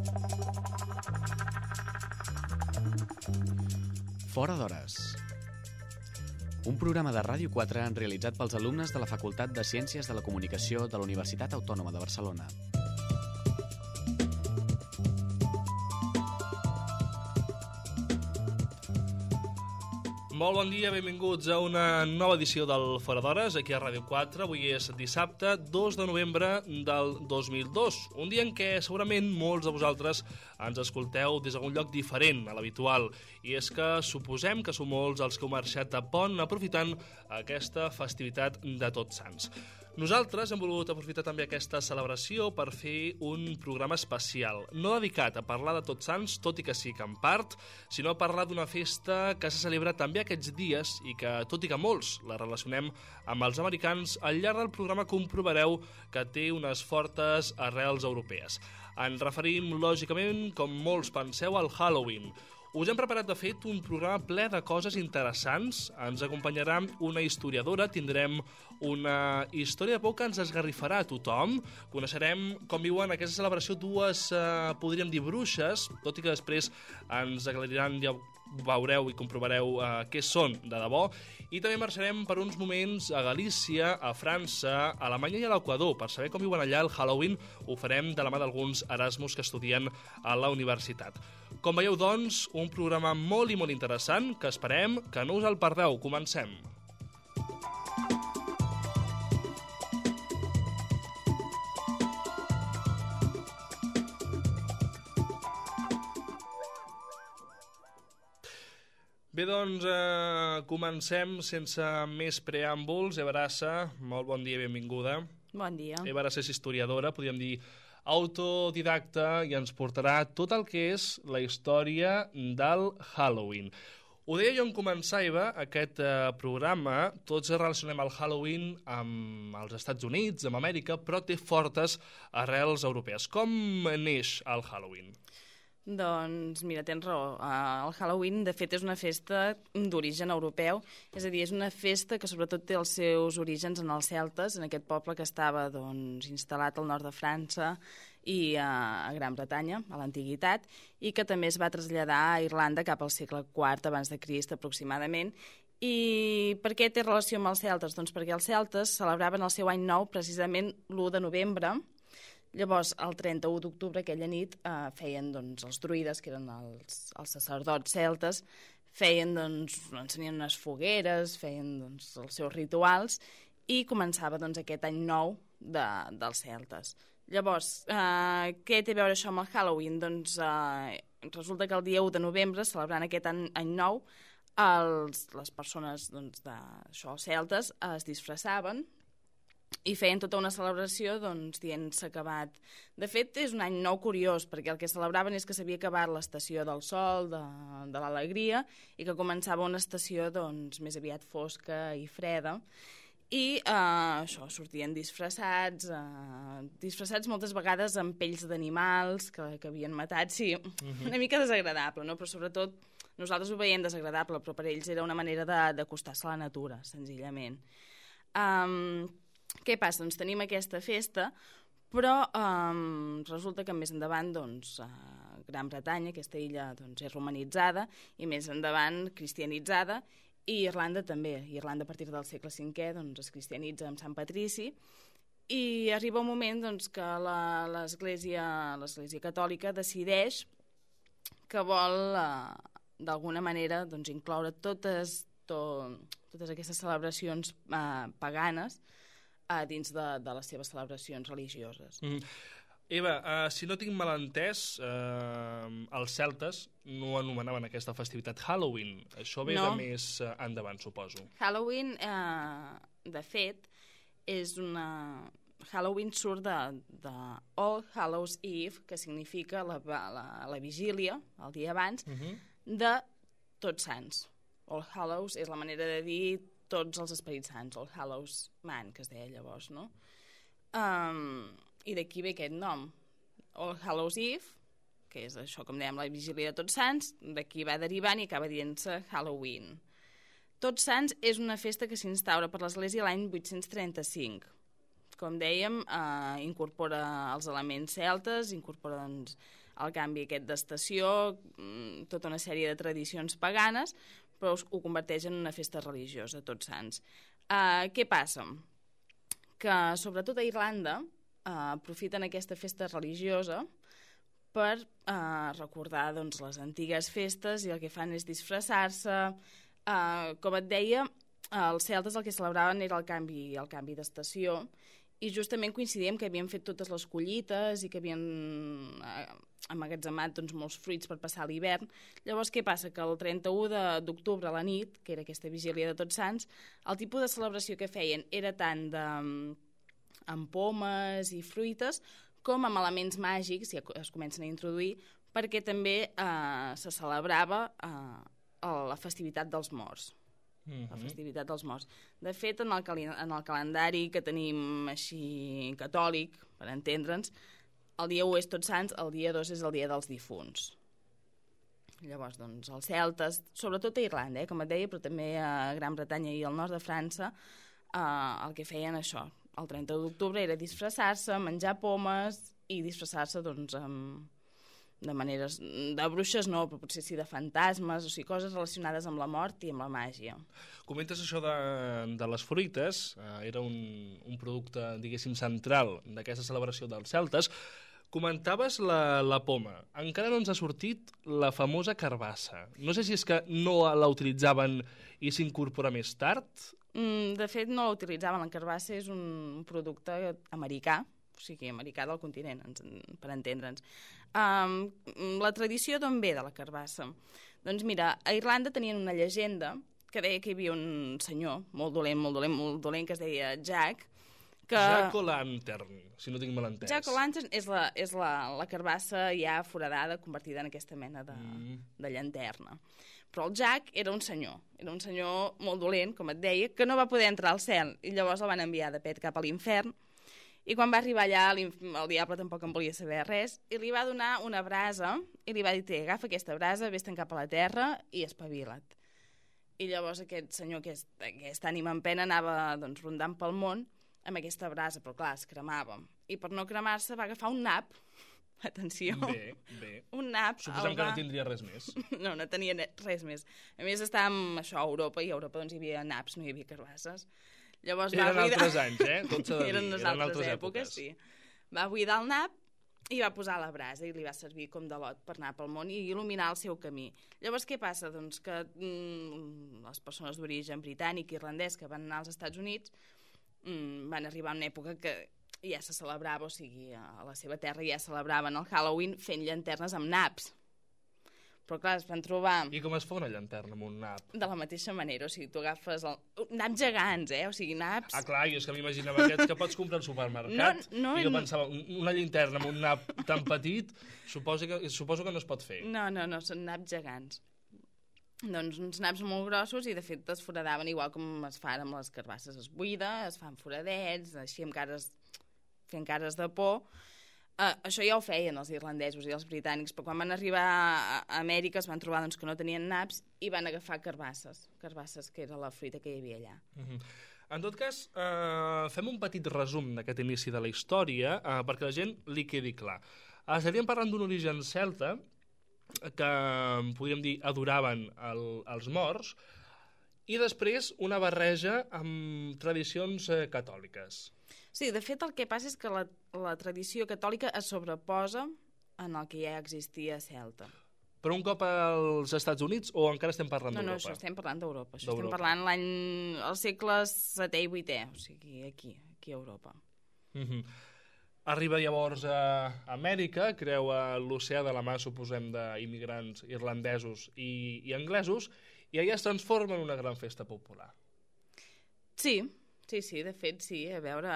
Fora d'hores. Un programa de Ràdio 4 realitzat pels alumnes de la Facultat de Ciències de la Comunicació de la Universitat Autònoma de Barcelona. Molt bon dia, benvinguts a una nova edició del Fora d'Hores, aquí a Ràdio 4. Avui és dissabte 2 de novembre del 2002, un dia en què segurament molts de vosaltres ens escolteu des d'algun lloc diferent a l'habitual. I és que suposem que sou molts els que heu marxat a pont aprofitant aquesta festivitat de Tots Sants. Nosaltres hem volgut aprofitar també aquesta celebració per fer un programa especial, no dedicat a parlar de Tots Sants, tot i que sí que en part, sinó a parlar d'una festa que se celebra també aquests dies i que, tot i que molts la relacionem amb els americans, al llarg del programa comprovareu que té unes fortes arrels europees. Ens referim, lògicament, com molts penseu, al Halloween. Us hem preparat, de fet, un programa ple de coses interessants. Ens acompanyarà una historiadora, tindrem una història de por que ens esgarrifarà a tothom. Coneixerem com viuen aquesta celebració dues, podríem dir, bruixes, tot i que després ens aclariran, ja veureu i comprovareu què són de debò. I també marxarem per uns moments a Galícia, a França, a Alemanya i a l'Equador. Per saber com viuen allà el Halloween ho farem de la mà d'alguns Erasmus que estudien a la universitat. Com veieu, doncs, un programa molt i molt interessant que esperem que no us el perdeu. Comencem. Bé, doncs, comencem sense més preàmbuls. Eva Arassa, molt bon dia i benvinguda. Bon dia. Eva Arassa és historiadora, podríem dir autodidacta, i ens portarà tot el que és la història del Halloween. Ho deia jo en començar, Eva, aquest programa. Tots relacionem el Halloween amb els Estats Units, amb Amèrica, però té fortes arrels europees. Com neix el Halloween? Doncs mira, tens raó. El Halloween, de fet, és una festa d'origen europeu, és a dir, és una festa que sobretot té els seus orígens en els celtes, en aquest poble que estava instal·lat al nord de França i a Gran Bretanya, a l'antiguitat, i que també es va traslladar a Irlanda cap al segle IV abans de Crist, aproximadament. I per què té relació amb els celtes? Doncs perquè els celtes celebraven el seu any nou precisament l'1 de novembre. Llavors, el 31 d'octubre, aquella nit, feien els druides, que eren els sacerdots celtes, encenien unes fogueres, feien els seus rituals, i començava aquest any nou dels celtes. Llavors, què té a veure això amb el Halloween? Doncs resulta que el dia 1 de novembre, celebrant aquest any nou, les persones els celtes es disfressaven i feien tota una celebració dient s'ha acabat. De fet, és un any nou curiós, perquè el que celebraven és que s'havia acabat l'estació del sol, de l'alegria, i que començava una estació més aviat fosca i freda. I això, sortien disfressats moltes vegades amb pells d'animals que havien matat. Sí, una mica desagradable, no? Però sobretot nosaltres ho veiem desagradable, però per ells era una manera d'acostar-se a la natura, senzillament. Què passa? Doncs tenim aquesta festa, però resulta que més endavant Gran Bretanya, aquesta illa, és romanitzada, i més endavant cristianitzada, i Irlanda també. Irlanda a partir del segle V es cristianitza amb Sant Patrici, i arriba un moment que l'Església catòlica decideix que vol d'alguna manera incloure totes aquestes celebracions paganes dins de les seves celebracions religioses. Eva, si no tinc mal entès, els celtes no anomenaven aquesta festivitat Halloween. Això ve de més endavant, suposo. Halloween, de fet, és una... Halloween surt de All Hallows Eve, que significa la vigília, el dia abans, de Tots Sants. All Hallows és la manera de dir tots els esperits sants, All Hallows Man, que es deia llavors, no? I d'aquí ve aquest nom. All Hallows Eve, que és això, com dèiem, la vigília de Tots Sants, d'aquí va derivant i acaba dient-se Halloween. Tots Sants és una festa que s'instaura per l'Església l'any 835. Com dèiem, incorpora els elements celtes, incorpora el canvi aquest d'estació, tota una sèrie de tradicions paganes, però ho converteix en una festa religiosa, Tots Sants. Què passa? Que sobretot a Irlanda aprofiten aquesta festa religiosa per recordar doncs, les antigues festes, i el que fan és disfressar-se. Com et deia, els celtes el que celebraven era el canvi d'estació, i justament coincidíem que havien fet totes les collites i que havien emmagatzemat doncs, molts fruits per passar l'hivern. Llavors, què passa? Que el 31 d'octubre a la nit, que era aquesta vigília de Tots Sants, el tipus de celebració que feien era tant amb pomes i fruites, com amb elements màgics, ja es comencen a introduir, perquè també se celebrava la festivitat dels morts. La festivitat dels morts. De fet, en el calendari que tenim així catòlic, per entendre'ns, el dia 1 és Tots Sants, el dia 2 és el dia dels difunts. Llavors, doncs, els celtes, sobretot a Irlanda, com et deia, però també a Gran Bretanya i al nord de França, el que feien això, el 30 d'octubre era disfressar-se, menjar pomes i disfressar-se doncs, de maneres de bruixes no, però potser sí de fantasmes, o sigui, coses relacionades amb la mort i amb la màgia. Comentes això de les fruites, era un producte, diguéssim, central d'aquesta celebració dels celtes. Comentaves la poma. Encara no ens ha sortit la famosa carbassa. No sé si és que no la utilitzaven i s'incorpora més tard. De fet, no la utilitzaven. La carbassa és un producte americà, o sigui, americà del continent, per entendre'ns. La tradició d'on ve de la carbassa? Doncs mira, a Irlanda tenien una llegenda que deia que hi havia un senyor molt dolent, que es deia Jack, que... Jack O'Lantern, si no tinc mal entès. Jack O'Lantern és la carbassa ja foradada, convertida en aquesta mena de llanterna. Però el Jack era un senyor molt dolent, com et deia, que no va poder entrar al cel, i llavors el van enviar de pet cap a l'infern, i quan va arribar allà el diable tampoc en volia saber res, i li va donar una brasa, i li va dir, agafa aquesta brasa, vés-te'n cap a la terra i espavila't. I llavors aquest senyor, aquesta ànima en pena, anava doncs, rondant pel món amb aquesta brasa, però clar, es cremava. I per no cremar-se va agafar un nap, atenció, bé. Un nap. Suposem que no tindria res més. No tenia res més. A més, estàvem això a Europa, i a Europa doncs, hi havia naps, no hi havia carbasses. Llavors, eren altres anys, tot s'ha de dir. Eren altres èpoques, sí. Va buidar el nap i va posar la brasa, i li va servir com de lot per anar pel món i il·luminar el seu camí. Llavors, què passa? Doncs que les persones d'origen britànic i irlandès que van anar als Estats Units van arribar a una època que ja se celebrava, o sigui, a la seva terra ja celebraven el Halloween fent llanternes amb naps. Però clar, es van trobar... I com es fa una llanterna amb un nap? De la mateixa manera, o sigui, tu agafes naps gegants, o sigui, naps... Ah, clar, jo és que m'imaginava aquests que pots comprar al supermercat. I jo pensava, una llanterna amb un nap tan petit, suposo que no es pot fer. No, són naps gegants. Doncs uns naps molt grossos, i de fet es foradaven igual com es fan amb les carbasses. Es buida, es fan foradets, així fent cares de por. Això ja ho feien els irlandesos i els britànics, però quan van arribar a Amèrica es van trobar doncs, que no tenien naps, i van agafar carbasses, que era la fruita que hi havia allà. En tot cas, fem un petit resum d'aquest inici de la història perquè la gent li quedi clar. Estaríem parlant d'un origen celta que, podríem dir, adoraven els morts, i després una barreja amb tradicions catòliques. Sí, de fet el que passa és que la tradició catòlica es sobreposa en el que ja existia celta. Però un cop als Estats Units o encara estem parlant d'Europa? No, això estem parlant d'Europa. Això estem parlant al segle VII i VIII, o sigui, aquí a Europa. Arriba llavors a Amèrica, creua l'oceà de la mà, suposem, d'immigrants irlandesos i anglesos, i allà es transforma en una gran festa popular. Sí, de fet, sí. A veure,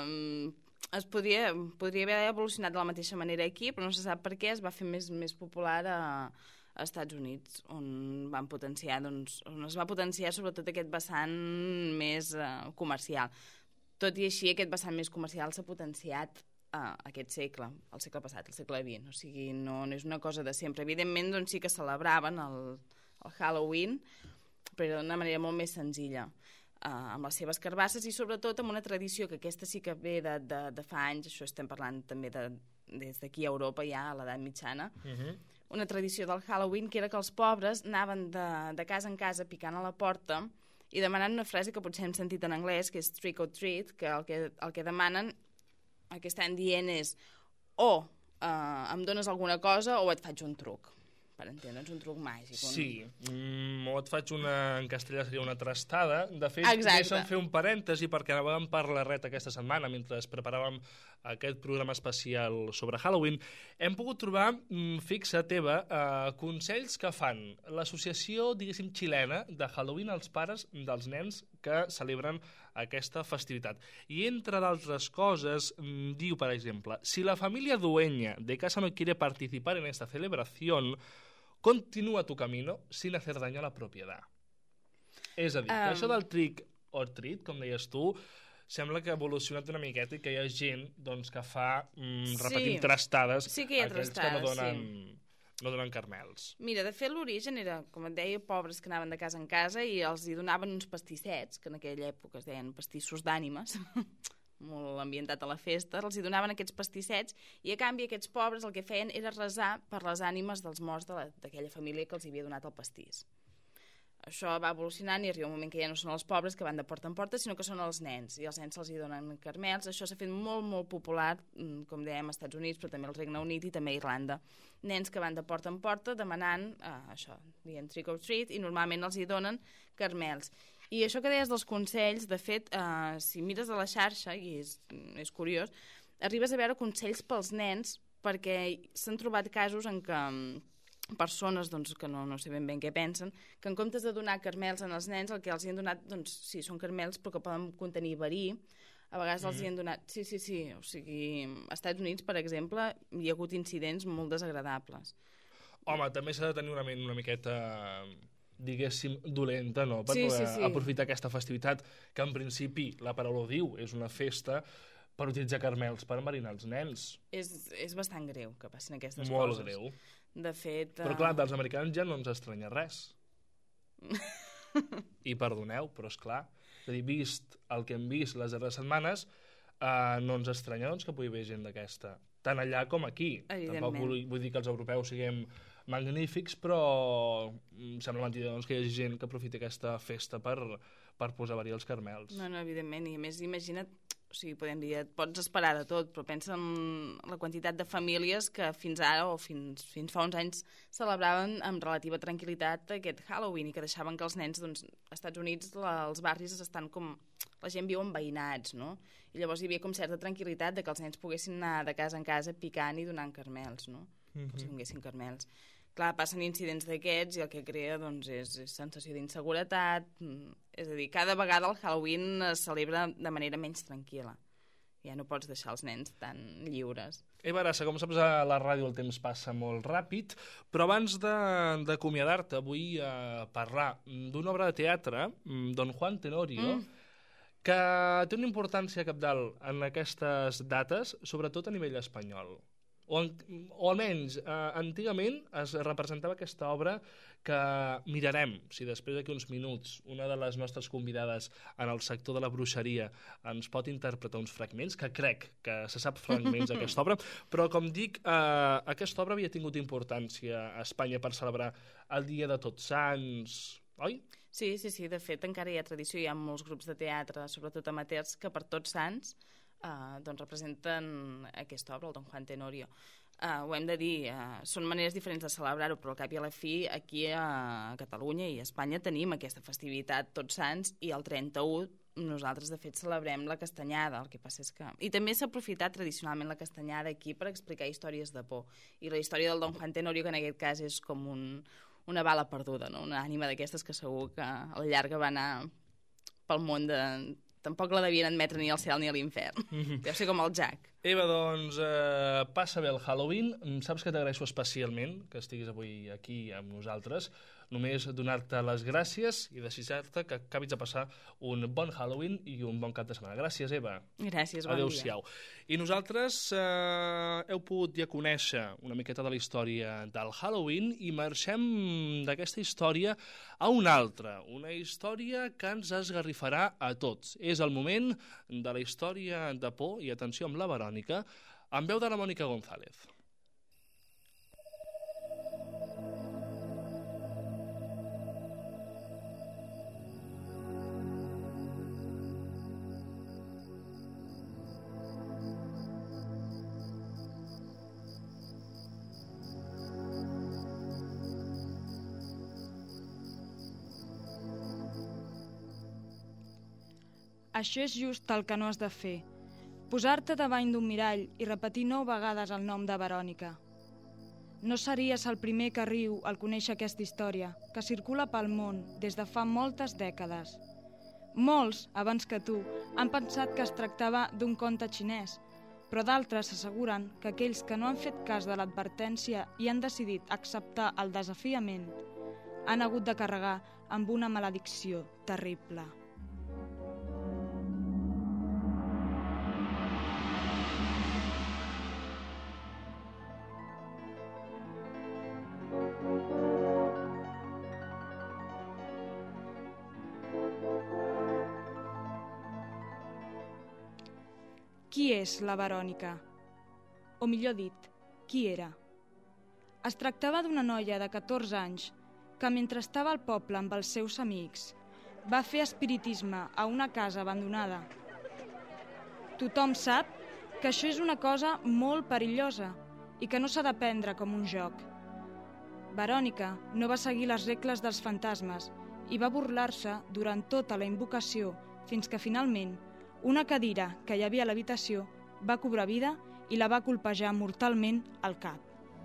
es podria haver evolucionat de la mateixa manera aquí, però no se sap per què es va fer més popular a Estats Units, on es va potenciar sobretot aquest vessant més comercial. Tot i així, aquest vessant més comercial s'ha potenciat aquest segle, el segle passat, el segle XX. O sigui, no és una cosa de sempre. Evidentment, doncs sí que celebraven el Halloween, però d'una manera molt més senzilla, amb les seves carbasses, i sobretot amb una tradició que aquesta sí que ve de fa anys. Això estem parlant també de des d'aquí a Europa ja a l'edat mitjana, una tradició del Halloween que era que els pobres anaven de casa en casa picant a la porta i demanant una frase que potser hem sentit en anglès, que és trick or treat, que el que demanen, el que estan dient és o em dones alguna cosa o et faig un truc. Per entendre'ns, un truc màgic. Sí, o et faig en castellà seria una trastada. De fet, deixa'm fer un parèntesi perquè anàvem per la ret aquesta setmana mentre preparàvem aquest programa especial sobre Halloween. Hem pogut trobar, fixa't, Eva, consells que fan l'associació, diguéssim, xilena de Halloween als pares dels nens que celebren aquesta festivitat. I entre d'altres coses, diu, per exemple, si la família dueña de casa no quiere participar en esta celebración, continúa tu camino sin hacer daño a la propiedad. És a dir, que això del trick or treat, com deies tu, sembla que ha evolucionat una miqueta i que hi ha gent doncs, que fa repetint trastades sí que hi ha aquells trastades, que no donen carmels. Mira, de fet l'origen era, com et deia, pobres que anaven de casa en casa i els hi donaven uns pastissets, que en aquella època es deien pastissos d'ànimes, molt ambientat a la festa, els hi donaven aquests pastissets i a canvi aquests pobres el que feien era resar per les ànimes dels morts d'aquella família que els havia donat el pastís. Això va evolucionant i arriba un moment que ja no són els pobres que van de porta en porta, sinó que són els nens, i els nens se'ls hi donen carmels. Això s'ha fet molt, molt popular, com dèiem, als Estats Units, però també al Regne Unit i també a Irlanda. Nens que van de porta en porta demanant això, dient trick or treat, i normalment els hi donen carmels. I això que deies dels consells, de fet, si mires a la xarxa, i és curiós, arribes a veure consells pels nens perquè s'han trobat casos en què persones doncs, que no sé ben què pensen, que en comptes de donar carmels als nens, el que els hi han donat, doncs sí, són carmels, però que poden contenir verí. A vegades els hi han donat... Sí, o sigui, als Estats Units, per exemple, hi ha hagut incidents molt desagradables. Home, també s'ha de tenir una ment una miqueta, diguéssim, dolenta, no? Per aprofitar aquesta festivitat, que en principi, la paraula ho diu, és una festa, per utilitzar carmels per enverinar els nens. És bastant greu que passin aquestes coses. Molt greu. De fet... Però clar, dels americans ja no ens estranya res. I perdoneu, però és clar. És a dir, vist el que hem vist les darreres setmanes, no ens estranya doncs, que pugui haver gent d'aquesta. Tant allà com aquí. Tampoc vull dir que els europeus siguem magnífics, però sembla mentida doncs, que hi hagi gent que aprofiti aquesta festa per posar verí als carmels. No, evidentment. I a més, imagina't, o sigui, podem dir, et pots esperar de tot, però pensa en la quantitat de famílies que fins ara o fins fa uns anys celebraven amb relativa tranquil·litat aquest Halloween i que deixaven que els nens, doncs, als Estats Units, els barris estan com... La gent viu enveïnats, no? I llavors hi havia com certa tranquil·litat de que els nens poguessin anar de casa en casa picant i donant carmels, no? Com si donguessin carmels. Clar, passen incidents d'aquests i el que crea doncs, és sensació d'inseguretat. És a dir, cada vegada el Halloween es celebra de manera menys tranquil·la. Ja no pots deixar els nens tan lliures. Eva Arassa, com saps, a la ràdio el temps passa molt ràpid, però abans d'acomiadar-te vull parlar d'una obra de teatre, Don Juan Tenorio, que té una importància cabdal en aquestes dates, sobretot a nivell espanyol. O almenys, antigament es representava aquesta obra que mirarem, si després d'aquí uns minuts una de les nostres convidades en el sector de la bruixeria ens pot interpretar uns fragments, que crec que se sap fragments d'aquesta obra, però com dic, aquesta obra havia tingut importància a Espanya per celebrar el Dia de Tots Sants, oi? Sí, de fet encara hi ha tradició, hi ha molts grups de teatre, sobretot amateurs, que per Tots Sants doncs representen aquesta obra, el Don Juan Tenorio. Ho hem de dir, són maneres diferents de celebrar-ho, però al cap i a la fi aquí a Catalunya i a Espanya tenim aquesta festivitat Tots Sants i el 31 nosaltres de fet celebrem la castanyada, el que passa és que... I també s'ha aprofitat tradicionalment la castanyada aquí per explicar històries de por. I la història del Don Juan Tenorio, que en aquest cas és com una bala perduda, no? Una ànima d'aquestes que segur que a la llarga va anar pel món de... Tampoc la devien admetre ni al cel ni a l'infern. Deu ser com el Jack. Eva, doncs, passa bé el Halloween. Saps que t'agraeixo especialment que estiguis avui aquí amb nosaltres. Només donar-te les gràcies i desitjar-te que acabis de passar un bon Halloween i un bon cap de setmana. Gràcies, Eva. Gràcies, bon Adéu-siau. I nosaltres heu pogut ja conèixer una miqueta de la història del Halloween i marxem d'aquesta història a una altra. Una història que ens esgarrifarà a tots. És el moment de la història de por, i atenció amb la Verònica, amb veu de la Mònica González. Això és just el que no has de fer. Posar-te davant d'un mirall i repetir 9 vegades el nom de Verònica. No series el primer que riu al conèixer aquesta història, que circula pel món des de fa moltes dècades. Molts, abans que tu, han pensat que es tractava d'un conte xinès, però d'altres asseguren que aquells que no han fet cas de l'advertència i han decidit acceptar el desafiament han hagut de carregar amb una maledicció terrible. Qui és la Verònica? O millor dit, qui era? Es tractava d'una noia de 14 anys que mentre estava al poble amb els seus amics va fer espiritisme a una casa abandonada. Tothom sap que això és una cosa molt perillosa i que no s'ha de prendre com un joc. Verònica no va seguir les regles dels fantasmes i va burlar-se durant tota la invocació fins que finalment una cadira que hi havia a l'habitació va cobrar vida i la va colpejar mortalment al cap.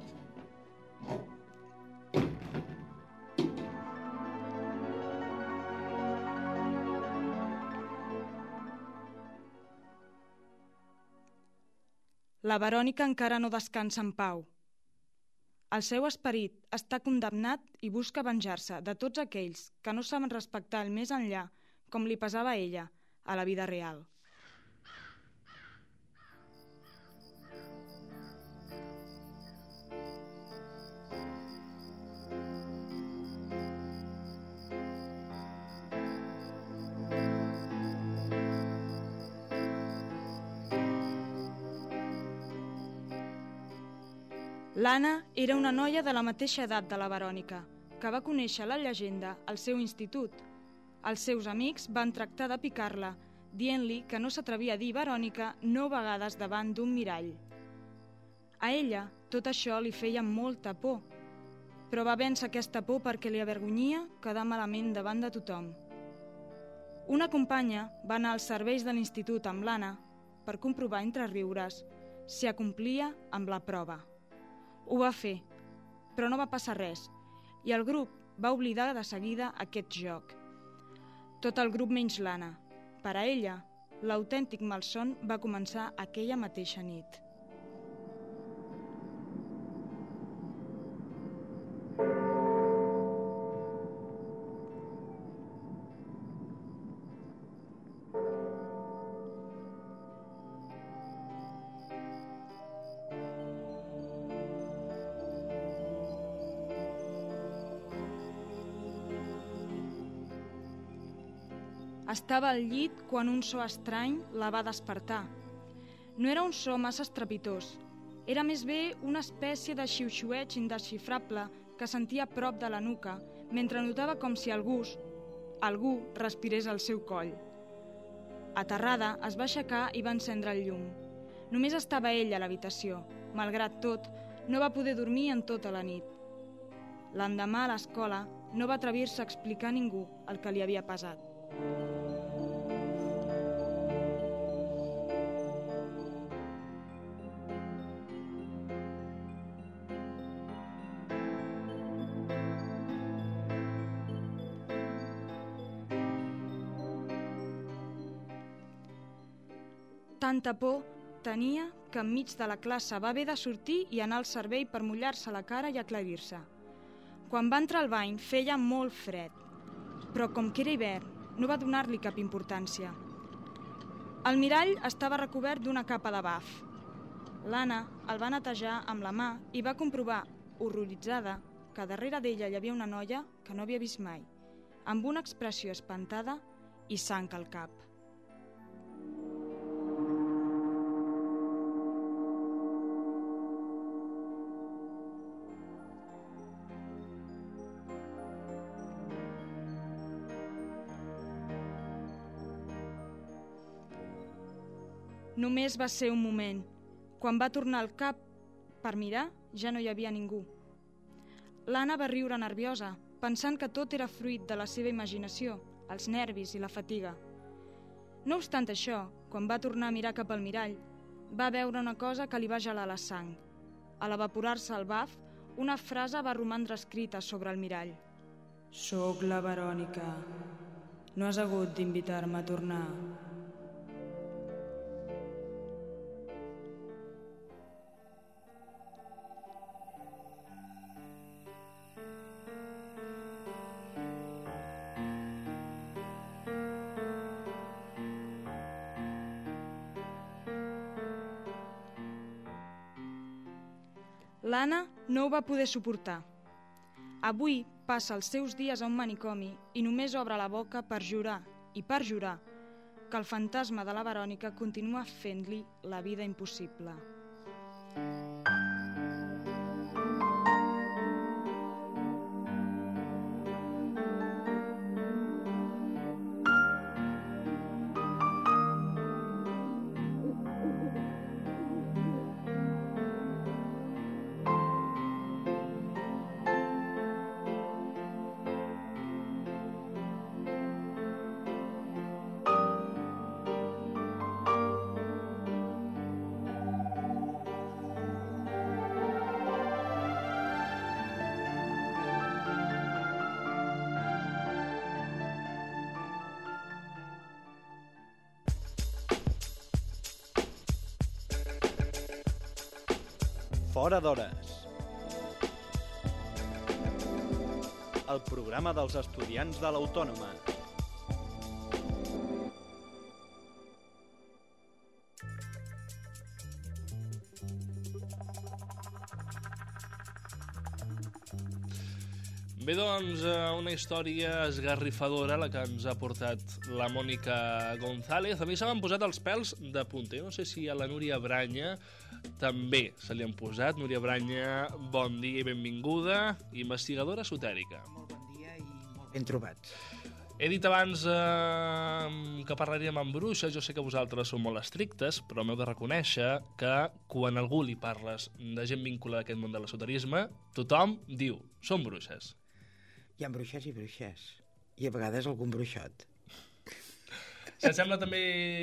La Verònica encara no descansa en pau. El seu esperit està condemnat i busca venjar-se de tots aquells que no saben respectar el més enllà com li pesava a ella a la vida real. L'Anna era una noia de la mateixa edat de la Verònica, que va conèixer la llegenda al seu institut. Els seus amics van tractar de picar-la, dient-li que no s'atrevia a dir Verònica 9 vegades davant d'un mirall. A ella tot això li feia molta por, però va vèncer aquesta por perquè li avergonyia quedar malament davant de tothom. Una companya va anar als serveis de l'institut amb l'Anna per comprovar entre riures si acomplia amb la prova. Ho va fer, però no va passar res, i el grup va oblidar de seguida aquest joc. Tot el grup menys l'Anna. Per a ella, l'autèntic malson va començar aquella mateixa nit. Estava al llit quan un so estrany la va despertar. No era un so massa estrepitós. Era més bé una espècie de xiu-xiueig indesxifrable que sentia a prop de la nuca mentre notava com si algú respirés al seu coll. Aterrada, es va aixecar i va encendre el llum. Només estava ella a l'habitació. Malgrat tot, no va poder dormir en tota la nit. L'endemà a l'escola no va atrevir-se a explicar a ningú el que li havia passat. Tanta por tenia que enmig de la classe va haver de sortir i anar al servei per mullar-se la cara i aclarir-se. Quan va entrar al bany feia molt fred, però com que era hivern no va donar-li cap importància. El mirall estava recobert d'una capa de baf. L'Anna el va netejar amb la mà i va comprovar, horroritzada, que darrere d'ella hi havia una noia que no havia vist mai, amb una expressió espantada i sang al cap. Només va ser un moment. Quan va tornar el cap per mirar, ja no hi havia ningú. L'Anna va riure nerviosa, pensant que tot era fruit de la seva imaginació, els nervis i la fatiga. No obstant això, quan va tornar a mirar cap al mirall, va veure una cosa que li va gelar la sang. A l'evaporar-se el baf, una frase va romandre escrita sobre el mirall. «Soc la Verònica. No has hagut d'invitar-me a tornar». L'Anna no ho va poder suportar. Avui passa els seus dies a un manicomi i només obre la boca per jurar, i per jurar, que el fantasma de la Verònica continua fent-li la vida impossible. Fora d'hores. El programa dels estudiants de l'Autònoma. Bé, doncs, una història esgarrifadora la que ens ha portat la Mònica González. A mi se m'han posat els pèls de punta. No sé si a la Núria Branya també se li han posat. Núria Branya, bon dia i benvinguda, investigadora esotèrica. Molt bon dia i molt ben trobat. He dit abans que parlaríem amb bruixes. Jo sé que vosaltres sou molt estrictes, però m'heu de reconèixer que quan algú li parles de gent vinculada a aquest món de l'esoterisme, tothom diu, són bruixes. Hi ha bruixes i bruixes. I a vegades algun bruixot. Si et sembla, també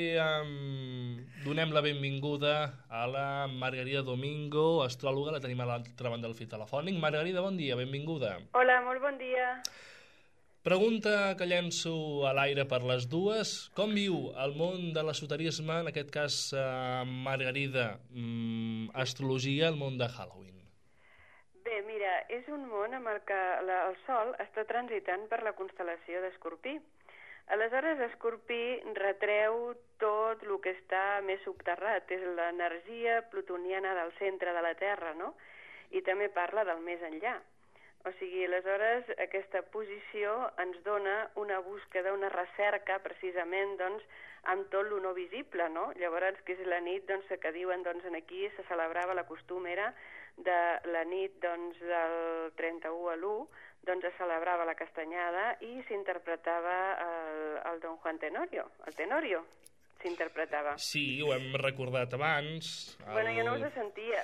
donem la benvinguda a la Margarida Domingo, astròloga, la tenim a l'altra banda del fil telefònic. Margarida, bon dia, benvinguda. Hola, molt bon dia. Pregunta que llenço a l'aire per les dues. Com viu el món de l'esoterisme, en aquest cas, Margarida, astrologia, el món de Halloween? Bé, mira, és un món amb el que el Sol està transitant per la constel·lació d'Escorpí. Aleshores, Escorpí retreu tot el que està més subterrat, és l'energia plutoniana del centre de la Terra, no? I també parla del més enllà. O sigui, aleshores, aquesta posició ens dona una búsqueda, una recerca, precisament, doncs, amb tot lo no visible, no? Llavors, que és la nit, doncs, que diuen, doncs, aquí se celebrava, la costum era de la nit, doncs, del 31 a l'1, doncs es celebrava la castanyada i s'interpretava el Don Juan Tenorio, el Tenorio s'interpretava. Sí, ho hem recordat abans. Bueno, jo no us sentia.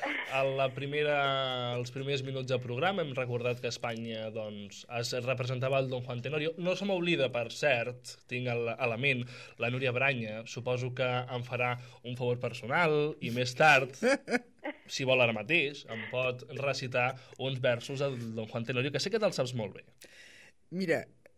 Els primers minuts del programa hem recordat que a Espanya doncs, es representava el Don Juan Tenorio. No se m'oblida, per cert, tinc a la ment, la Núria Branya, suposo que em farà un favor personal i més tard, si vol ara mateix, em pot recitar uns versos del Don Juan Tenorio, que sé que te'ls saps molt bé. Mira,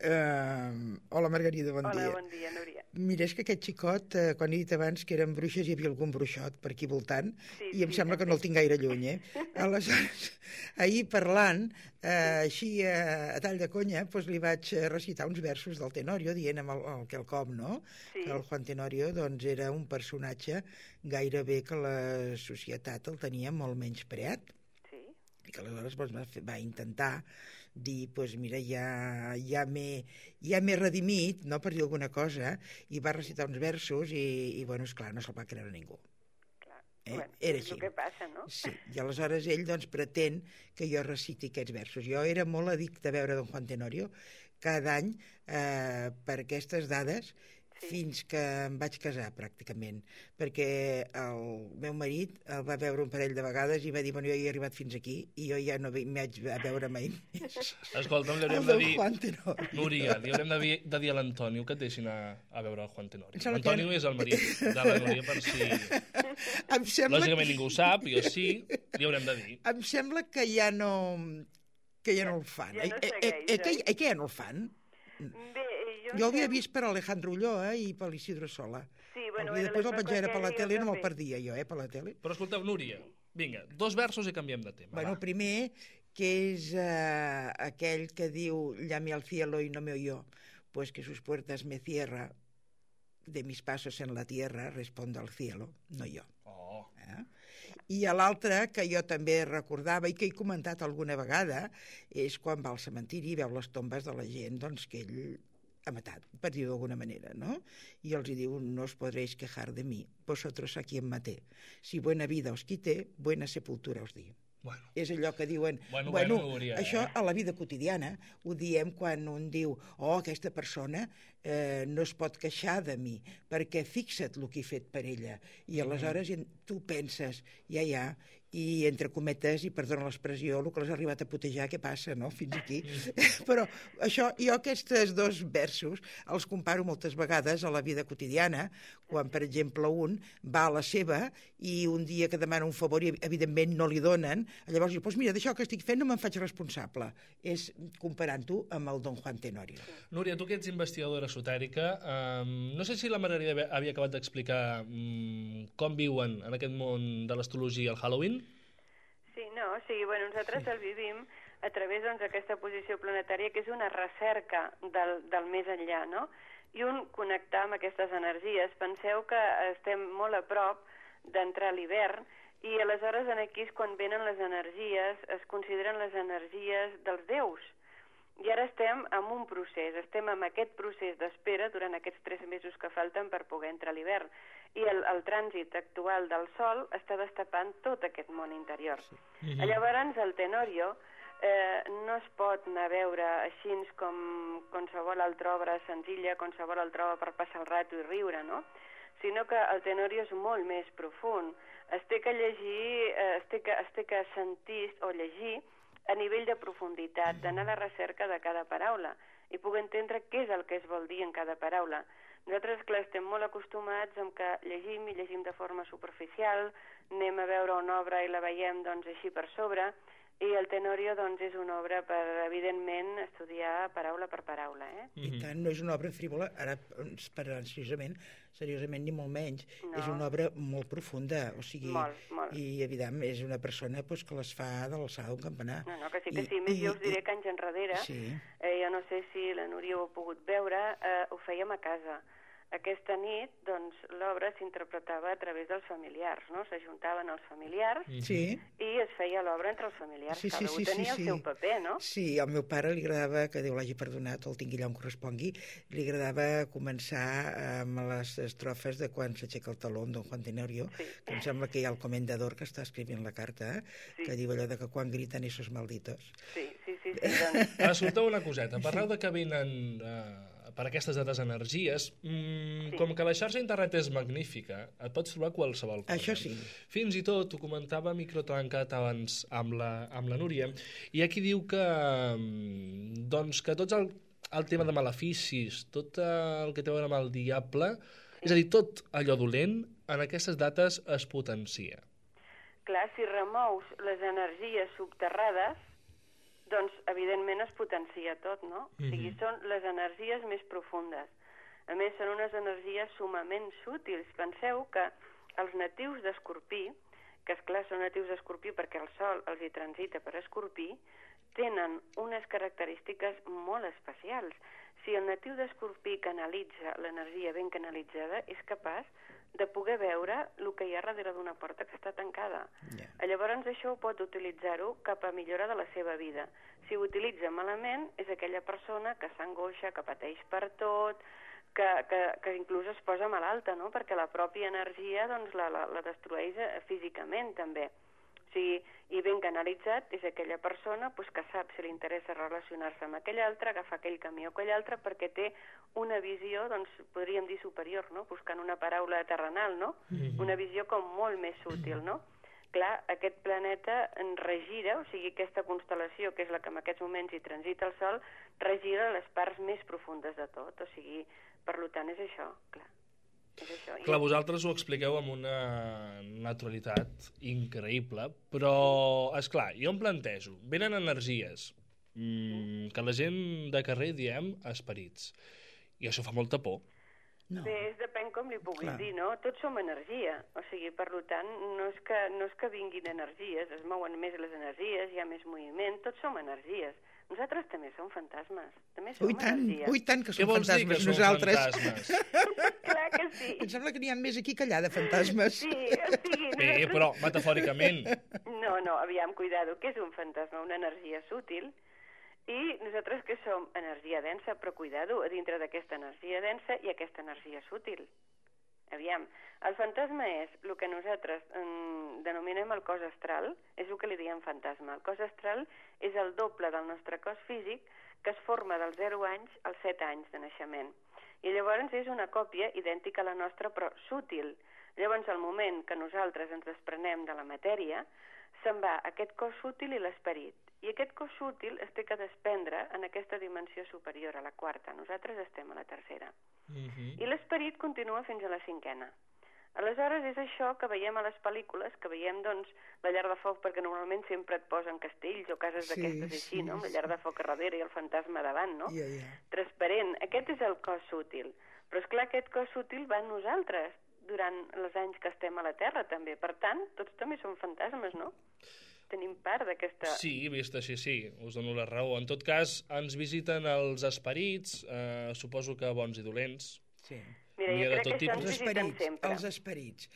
hola Margarida, bon dia. Hola, bon dia, Núria. Mira, és que aquest xicot, quan he dit abans que eren bruixes, hi havia algun bruixot per aquí voltant, sí, i em sembla que no el tinc gaire lluny, Aleshores, ahir parlant, així a tall de conya, doncs li vaig recitar uns versos del Tenorio, dient amb el quelcom, no? Sí. Que el Juan Tenorio, doncs, era un personatge gairebé que la societat el tenia molt menyspreat. Sí. I que aleshores va intentar dir, doncs mira, ja m'he redimit, no, per dir alguna cosa, i va recitar uns versos i bueno, esclar, no se'l va creure ningú. Clar. Era és així. el que passa, no? Sí, i aleshores ell doncs pretén que jo reciti aquests versos. Jo era molt addicte a veure Don Juan Tenorio cada any per aquestes dades fins que em vaig casar, pràcticament, perquè el meu marit el va veure un parell de vegades i va dir, bueno, jo he arribat fins aquí i jo ja no m'hi vaig a veure mai més. Escolta'm, li haurem El de del dir... Juan Tenorio. Núria, li haurem de dir a l'Antonio que et deixin a veure el Juan Tenorio. Em sembla que- L'Antonio és el marit de la Núria, per si... Em sembla, Lògicament ningú ho sap, jo sí, li haurem de dir. em sembla que ja no el fan. Ja no segueix, Que ja no el fan? Bé, Jo l'havia vist per Alejandro Ulloa i per l'Isidro Sola. Sí, bueno, I era després les el vaig veure per la vacances tele i no i me'l el perdia jo, per la tele. Però escolteu, Núria, vinga, 2 versos i canviem de tema. Bueno, el Va. primer, que és aquell que diu llame al cielo y no me oyó, pues que sus puertas me cierra, de mis pasos en la tierra respondo al cielo, no jo. Oh. I l'altre, que jo també recordava i que he comentat alguna vegada, és quan va al cementiri i veu les tombes de la gent doncs, que ell ha matat, per dir-ho d'alguna manera, no? I els hi diu, no os podréis quejar de mí, vosotros a quien maté. Si buena vida os quité, buena sepultura os di. Bueno. És allò que diuen... Bueno, Núria, això a la vida quotidiana ho diem quan un diu aquesta persona no es pot queixar de mi, perquè fixa't el que he fet per ella. I aleshores tu penses, ja, i entre cometes, i perdona l'expressió, el que l'has arribat a putejar, què passa, no?, fins aquí. Però això, jo aquests 2 versos els comparo moltes vegades a la vida quotidiana, quan, per exemple, un va a la seva i un dia que demana un favor i, evidentment, no li donen, llavors diu, doncs mira, d'això que estic fent no me'n faig responsable. És comparant-ho amb el Don Juan Tenorio. Núria, tu que ets investigadora esotèrica, no sé si la Margarida havia acabat d'explicar com viuen en aquest món de l'astrologia el Halloween. Sí, no, o sigui, bueno, nosaltres el vivim a través d'aquesta posició planetària que és una recerca del més enllà, no? I un connectar amb aquestes energies. Penseu que estem molt a prop d'entrar a l'hivern i aleshores aquí és quan venen les energies, es consideren les energies dels déus. I ara estem en un procés, estem en aquest procés d'espera durant aquests 3 mesos que falten per poder entrar a l'hivern. I el trànsit actual del Sol està destapant tot aquest món interior. Llavors el Tenorio no es pot anar a veure així com qualsevol altra obra senzilla, qualsevol altra obra per passar el rato i riure, no? Sinó que el Tenorio és molt més profund. Es té que llegir, es té que sentir o llegir a nivell de profunditat, d'anar a la recerca de cada paraula i poder entendre què és el que es vol dir en cada paraula. Nosaltres, clar, estem molt acostumats amb que llegim i llegim de forma superficial, anem a veure una obra i la veiem doncs, així per sobre, i el Tenorio doncs, és una obra per, evidentment, estudiar paraula per paraula. I tant, no és una obra frívola, ara seriosament ni molt menys. No. És una obra molt profunda, o sigui... Molt. I, evidentment, és una persona pues, que les fa de l'alçada d'un campanar. No, que sí. Més jo us diré que anys enrere, jo no sé si la Núria ho ha pogut veure, ho fèiem a casa. Aquesta nit, doncs, l'obra s'interpretava a través dels familiars, no? S'ajuntaven els familiars i es feia l'obra entre els familiars. Cada un tenia el seu paper, no? Sí, al meu pare li agradava, que Déu l'hagi perdonat, o el tingui allà on correspongui, li agradava començar amb les estrofes de quan s'aixeca el taló amb Don Juan Tenorio, que em sembla que hi ha el comendador que està escrivint la carta, que diu allò de que quan griten esos malditos. Sí, doncs... Escolteu una coseta, parleu de que venen... per aquestes dates energies, com que la xarxa internet és magnífica, et pots trobar qualsevol cosa. Això sí. Fins i tot, ho comentava microtrancat abans amb la Núria, i aquí diu que, doncs, que tot el tema de maleficis, tot el que té a veure amb el diable, és a dir, tot allò dolent, en aquestes dates es potencia. Clar, si remous les energies subterrades, doncs, evidentment, es potencia tot, no? O sigui, són les energies més profundes. A més, són unes energies sumament sútils. Penseu que els natius d'Escorpí, que, esclar, són natius d'Escorpí perquè el Sol els hi transita per Escorpí, tenen unes característiques molt especials. Si el natiu d'Escorpí canalitza l'energia ben canalitzada, és capaç de poder veure el que hi ha darrere d'una porta que està tancada. Llavors això ho pot utilitzar-ho cap a millora de la seva vida. Si ho utilitza malament, és aquella persona que s'angoixa, que pateix per tot, que inclús es posa malalta, no? Perquè la pròpia energia doncs, la destrueix físicament també. O sigui, i ben canalitzat és aquella persona que sap si li interessa relacionar-se amb aquell altre, agafar aquell camí o aquell altre, perquè té una visió, doncs, podríem dir superior, no? Buscant una paraula terrenal, no? Una visió com molt més útil, no? Clar, aquest planeta regira, o sigui, aquesta constel·lació, que és la que en aquests moments hi transita el Sol, regira les parts més profundes de tot, o sigui, per tant, és això, clar. És això. Clar, vosaltres ho expliqueu amb una naturalitat increïble, però, és clar, jo em plantejo, venen energies, que la gent de carrer diem esperits, i això fa molta por. No. Bé, depèn com li puguis dir, no? Tots som energia, o sigui, per tant, no és que vinguin energies, es mouen més les energies, hi ha més moviment, tots som energies. Nosaltres també som fantasmes, també som energia. Ui, tant que som Què vols dir fantasmes que som nosaltres. fantasmes? Clar que sí. Em sembla que n'hi ha més aquí que allà de fantasmes. Sí, o sigui... Bé, però metafòricament. No, aviam, cuidado, que és un fantasma, una energia sútil, i nosaltres que som energia densa, però cuidado, a dintre d'aquesta energia densa i aquesta energia sútil. Aviam, el fantasma és el que nosaltres denominem el cos astral, és el que li diem fantasma. El cos astral és el doble del nostre cos físic que es forma dels 0 anys als 7 anys de naixement. I llavors és una còpia idèntica a la nostra, però sútil. Llavors, al moment que nosaltres ens desprenem de la matèria, se'n va aquest cos sútil i l'esperit. I aquest cos sútil es té que desprendre en aquesta dimensió superior, a la quarta. Nosaltres estem a la tercera. I l'esperit continua fins a la 5a. Aleshores, és això que veiem a les pel·lícules, que veiem, doncs, la llar de foc, perquè normalment sempre et posen castells o cases d'aquestes així, no? Amb la llar de foc a darrere i el fantasma davant, no? Transparent. Aquest és el cos sútil. Però, esclar, aquest cos sútil va en nosaltres durant els anys que estem a la Terra, també. Per tant, tots també som fantasmes, no? Tenim part d'aquesta... Sí, vist així, sí, us dono la raó. En tot cas, ens visiten els esperits, suposo que bons i dolents. Sí. Mira, jo crec que això ens visiten sempre. Els esperits.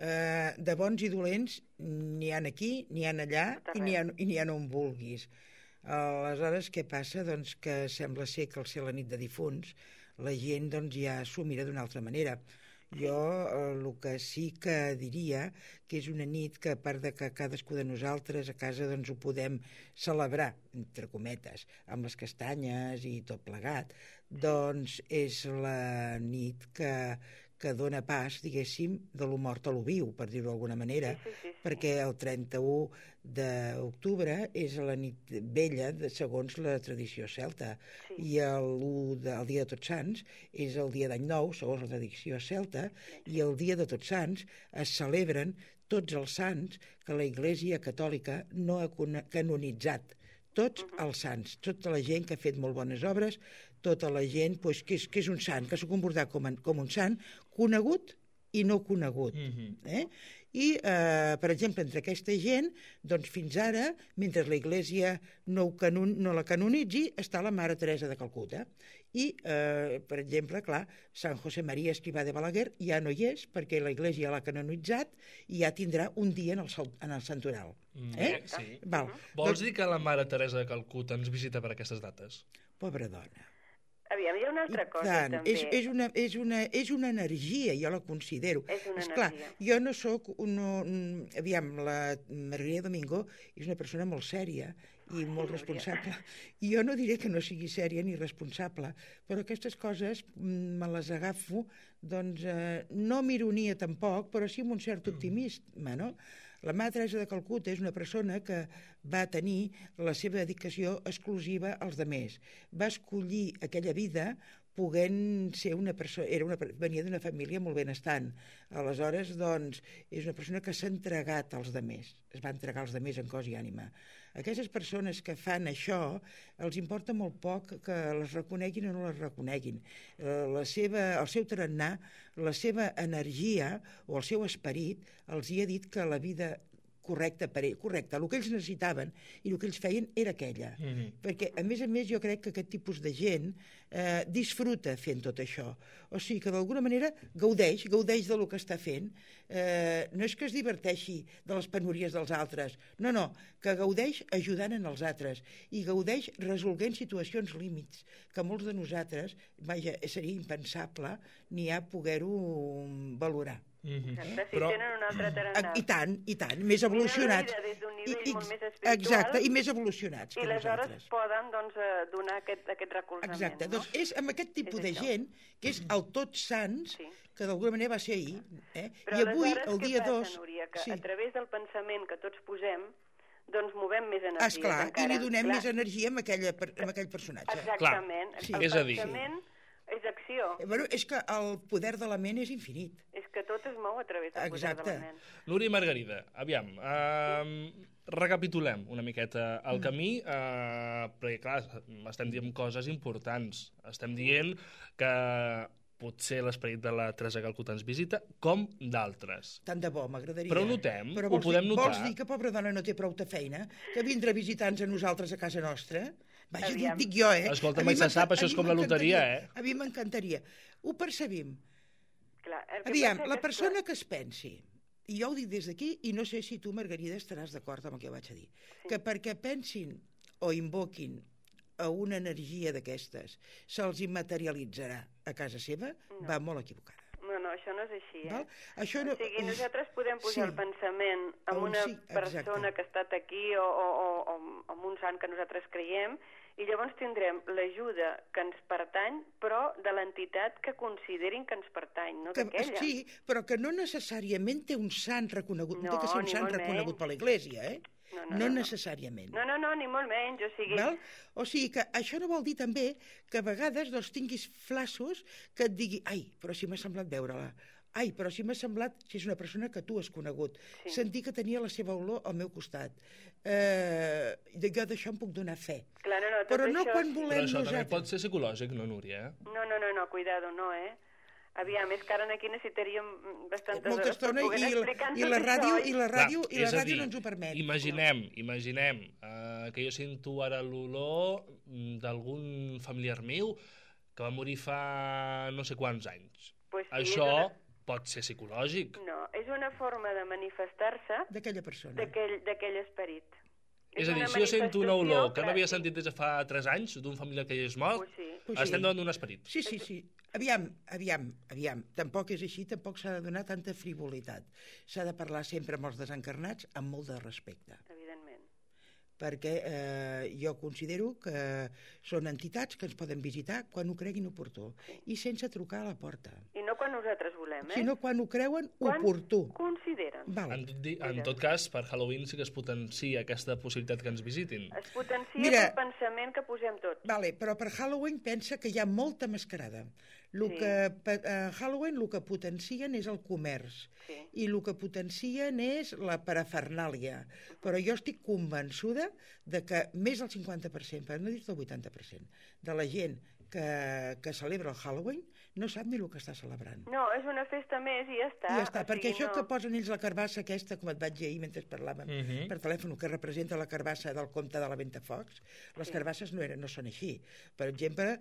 De bons i dolents n'hi ha aquí, n'hi ha allà i n'hi ha on vulguis. Aleshores, què passa? Doncs que sembla ser que al ser la nit de difunts la gent doncs, ja s'ho mira d'una altra manera. Jo el que sí que diria que és una nit que, a part de que cadascú de nosaltres a casa doncs, ho podem celebrar, entre cometes, amb les castanyes i tot plegat, doncs és la nit que dona pas, diguéssim, de lo mort a lo viu, per dir-ho d'alguna manera, perquè el 31 d'octubre és la nit vella, segons la tradició celta, i el dia de Tots Sants és el dia d'Any Nou, segons la tradició celta, i el dia de Tots Sants es celebren tots els sants que la Iglésia Catòlica no ha canonitzat. Tots els sants, tota la gent que ha fet molt bones obres, tota la gent pues, que és un sant, que s'ha comportat com un sant, conegut i no conegut. I, per exemple, entre aquesta gent, doncs fins ara, mentre la Iglésia no la canonitzi, està la Mare Teresa de Calcuta. I, per exemple, clar, Sant José María Escrivá de Balaguer ja no hi és, perquè la Iglésia l'ha canonitzat i ja tindrà un dia en el santoral. Sí. Vols dir que la Mare Teresa de Calcuta ens visita per aquestes dates? Pobra dona. Aviam, hi ha una altra cosa, també. És una energia, jo la considero. És una Esclar, energia. jo no soc... Aviam, la Margarida Domingo és una persona molt sèria i molt responsable. I jo no diré que no sigui sèria ni responsable, però aquestes coses me les agafo, doncs, no amb ironia tampoc, però sí amb un cert optimisme, no? La Mare Teresa de Calcuta és una persona que va tenir la seva dedicació exclusiva als demés. Va escollir aquella vida podent ser una persona... Venia d'una família molt benestant. Aleshores, doncs, és una persona que s'ha entregat als demés. Es va entregar als demés en cos i ànima. Aquestes persones que fan això, els importa molt poc que les reconeguin o no les reconeguin. El seu tarannà, la seva energia o el seu esperit els hi ha dit que la vida correcta per ell, correcte, el que ells necessitaven i el que ells feien era aquella. Perquè, a més, jo crec que aquest tipus de gent disfruta fent tot això. O sigui que d'alguna manera gaudeix del que està fent. No és que es diverteixi de les penúries dels altres, no, que gaudeix ajudant en els altres i gaudeix resolguent situacions límits que molts de nosaltres, seria impensable ni a poder-ho valorar. Si tenen un altre tarannà. I tant, més evolucionats. Des d'un nivell molt més espiritual. Exacte, i més evolucionats que nosaltres. I aleshores nosaltres. poden doncs, donar aquest recolzament. Exacte, no? doncs és amb aquest tipus de gent, que és el Tots Sants, que d'alguna manera va ser ahir, Però i avui, aleshores, el dia 2... què passa, Núria? Que a través del pensament que tots posem, doncs movem més energia. Esclar, i li donem més energia amb aquell personatge. Exactament. Sí. El pensament és acció. Bueno, és que el poder de la ment és infinit. És que tot es mou a través del poder de la ment. Núria i Margarida, aviam, recapitulem una miqueta el camí, perquè, clar, estem dient coses importants. Estem dient que potser l'esperit de la Teresa Calcuta ens visita, com d'altres. Tant de bo, m'agradaria. Però ho notem, però ho podem notar. Vols dir que pobra dona no té prou de feina? Que vindrà a visitar-nos a nosaltres a casa nostra? Vaja, dic jo, Escolta, mai se sap, això és com la loteria, A mi m'encantaria. Ho percebim. Clar, aviam, la persona que es pensi, i jo ho dic des d'aquí, i no sé si tu, Margarida, estaràs d'acord amb el que vaig a dir, que perquè pensin o invoquin a una energia d'aquestes se'ls immaterialitzarà a casa seva, va molt equivocada. No, això no és així. Això no... O sigui, nosaltres podem posar el pensament en una persona que ha estat aquí o en un sant que nosaltres creiem, i llavors tindrem l'ajuda que ens pertany, però de l'entitat que considerin que ens pertany, no d'aquella. Sí, però que no necessàriament té un sant reconegut, no té que ser un sant reconegut per l'Església, No necessàriament. No, ni molt menys, o sigui... O sigui que això no vol dir també que a vegades tinguis flassos que et digui però si m'ha semblat veure-la, però si m'ha semblat, si és una persona que tu has conegut, sentir que tenia la seva olor al meu costat. Jo d'això em puc donar fe. Clar, però no quan volem nosaltres... Però això també pot ser psicològic, no, Núria? No, cuidado, no, Aviam, és que ara aquí necessitaríem bastantes molta estona i la ràdio no ens ho permet. Imaginem que jo sento ara l'olor d'algun familiar meu que va morir fa no sé quants anys. Això pot ser psicològic. No, és una forma de manifestar-se d'aquella persona, d'aquell esperit. És a dir, si jo sento una olor que no havia sentit des de fa 3 anys d'un familiar que ja és mort, estem davant d'un esperit. Sí. Aviam. Tampoc és així, tampoc s'ha de donar tanta frivolitat. S'ha de parlar sempre amb els desencarnats amb molt de respecte. Evidentment. Perquè jo considero que són entitats que ens poden visitar quan ho creguin oportú i sense trucar a la porta. I no quan nosaltres volem, sinó quan ho creuen oportú. Quan consideren. En tot cas, per Halloween sí que es potencia aquesta possibilitat que ens visitin. Es potencia el pensament que posem tots. Però per Halloween pensa que hi ha molta mascarada. Halloween el que potencien és el comerç i el que potencien és la parafernàlia. Però jo estic convençuda de que més del 50%, per no dir del 80%, de la gent que celebra el Halloween no sap ni el que està celebrant. No, és una festa més i ja està. Perquè això que posen ells la carbassa aquesta, com et vaig dir ahir mentre parlàvem per telèfon, que representa la carbassa del comte de la Ventafocs, les carbasses no són així. Per exemple,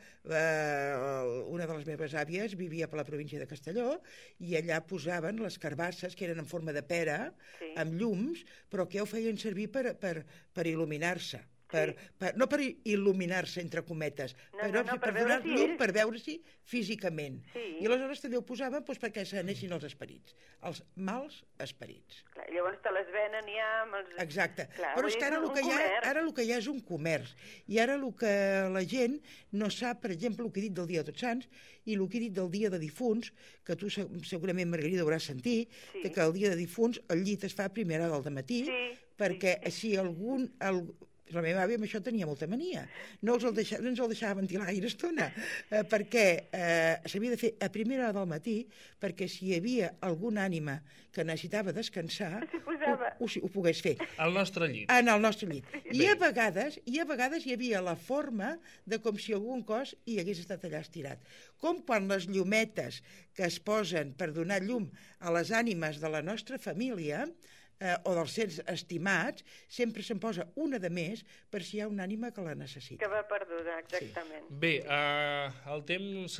una de les meves àvies vivia per la província de Castelló i allà posaven les carbasses que eren en forma de pera, amb llums, però que ho feien servir per il·luminar-se. No per il·luminar-se, entre cometes, per donar llum, per veure-s'hi físicament. I aleshores també ho posaven perquè s'anessin els esperits, els mals esperits. Llavors te les venen ja amb els... Exacte, però és que ara el que hi ha és un comerç, i ara el que la gent no sap, per exemple, el que he dit del dia de Tots Sants i el que he dit del dia de difunts, que tu segurament, Margarida, hauràs sentit, que el dia de difunts el llit es fa a primera hora del matí, perquè si algun... La meva àvia amb això tenia molta mania. No ens el deixava ventilar gaire estona, perquè s'havia de fer a primera hora del matí, perquè si hi havia alguna ànima que necessitava descansar, ho pogués fer. Al nostre llit. En el nostre llit. I a vegades hi havia la forma de com si algun cos hi hagués estat allà estirat. Com quan les llumetes que es posen per donar llum a les ànimes de la nostra família, o dels sers estimats, sempre se'n posa una de més per si hi ha una ànima que la necessita. Que va perduda, exactament. Bé, el temps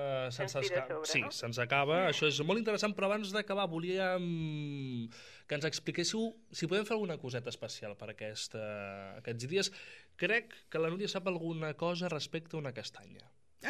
se'ns acaba. Això és molt interessant, però abans d'acabar volíem que ens expliquéssiu si podem fer alguna coseta especial per aquests dies. Crec que la Núria sap alguna cosa respecte a una castanya.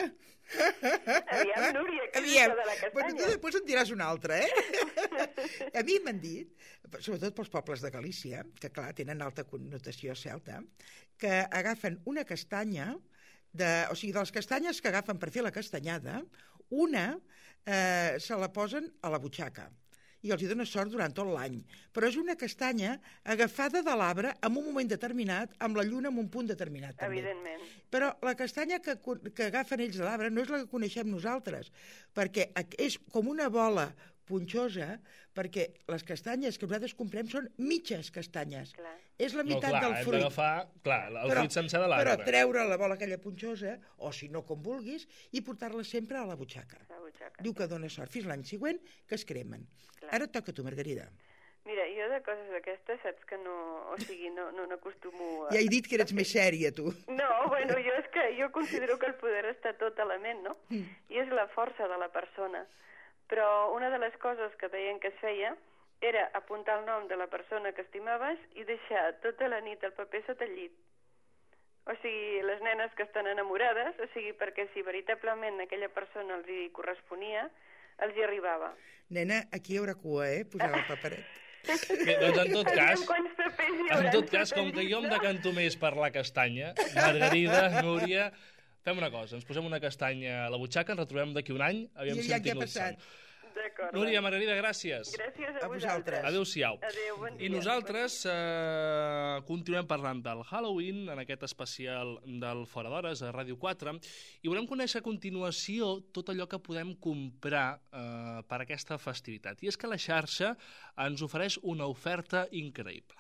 Aviam, Núria, què és Aviam, això de la però tu castanya? després en diràs una altra, A mi m'han dit, sobretot pels pobles de Galícia, que clar, tenen alta connotació celta, que agafen una castanya, o sigui, de les castanyes que agafen per fer la castanyada, una se la posen a la butxaca i els hi dona sort durant tot l'any. Però és una castanya agafada de l'arbre en un moment determinat, amb la lluna en un punt determinat, també. Evidentment. Però la castanya que agafen ells de l'arbre no és la que coneixem nosaltres, perquè és com una bola punxosa, perquè les castanyes que nosaltres comprem són mitges castanyes. Clar. És la meitat del fruit. Hem d'agafar el fruit sencer de l'arbre. Però treure la bola aquella punxosa, o si no com vulguis, i portar-la sempre a la butxaca. Diu que dona sort fins l'any següent, que es cremen. Clar. Ara et toca a tu, Margarida. Mira, jo de coses d'aquestes saps que no... O sigui, no n'acostumo a... Ja he dit que eres més sèria, tu. No, bueno, jo considero que el poder està tot a la ment, no? I és la força de la persona. Però una de les coses que deien que es feia era apuntar el nom de la persona que estimaves i deixar tota la nit el paper sota el llit. O sigui, les nenes que estan enamorades, o sigui, perquè si veritablement aquella persona els hi corresponia, els hi arribava. Nena, aquí hi haurà cua, posar el paperet. Bé, doncs en tot cas, com que jo em decanto més per la castanya, Margarida, Núria, fem una cosa, ens posem una castanya a la butxaca, ens retrobem d'aquí un any, aviam si hem tingut sort. D'acord. Núria, Margarida, gràcies. Gràcies a vosaltres. Adéu-siau. Adéu, bon dia. I nosaltres continuem parlant del Halloween en aquest especial del Fora d'Hores a Ràdio 4 i volem conèixer a continuació tot allò que podem comprar per aquesta festivitat. I és que la xarxa ens ofereix una oferta increïble.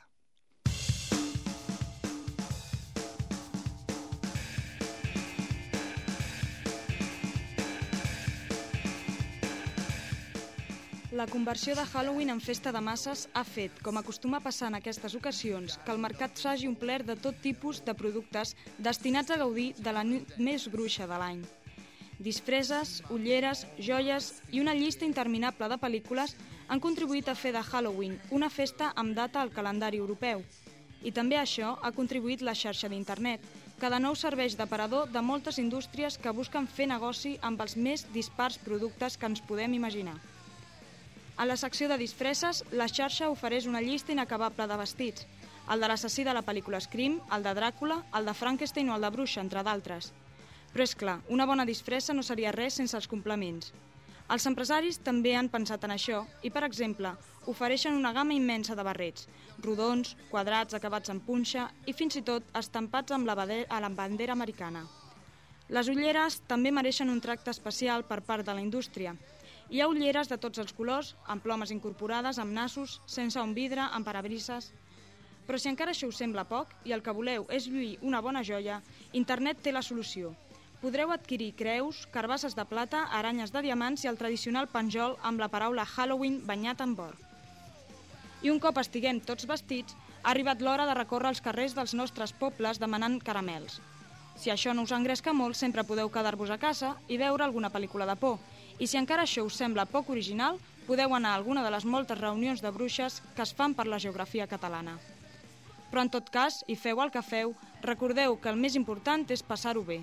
La conversió de Halloween en festa de masses ha fet, com acostuma a passar en aquestes ocasions, que el mercat s'hagi omplert de tot tipus de productes destinats a gaudir de la nit més bruixa de l'any. Disfresses, ulleres, joies i una llista interminable de pel·lícules han contribuït a fer de Halloween una festa amb data al calendari europeu. I també això ha contribuït la xarxa d'internet, que de nou serveix d'aparador de moltes indústries que busquen fer negoci amb els més dispars productes que ens podem imaginar. A la secció de disfresses, la xarxa ofereix una llista inacabable de vestits, el de l'assassí de la pel·lícula Scream, el de Dràcula, el de Frankenstein o el de Bruixa, entre d'altres. Però és clar, una bona disfressa no seria res sense els complements. Els empresaris també han pensat en això i, per exemple, ofereixen una gamma immensa de barrets, rodons, quadrats acabats en punxa i fins i tot estampats amb la bandera americana. Les ulleres també mereixen un tracte especial per part de la indústria. Hi ha ulleres de tots els colors, amb plomes incorporades, amb nassos, sense un vidre, amb parabrises. Però si encara això us sembla poc i el que voleu és lluir una bona joia, internet té la solució. Podreu adquirir creus, carbasses de plata, aranyes de diamants i el tradicional penjol amb la paraula Halloween banyat en or. I un cop estiguem tots vestits, ha arribat l'hora de recórrer els carrers dels nostres pobles demanant caramels. Si això no us engresca molt, sempre podeu quedar-vos a casa i veure alguna pel·lícula de por. I si encara això us sembla poc original, podeu anar a alguna de les moltes reunions de bruixes que es fan per la geografia catalana. Però en tot cas, i feu el que feu, recordeu que el més important és passar-ho bé.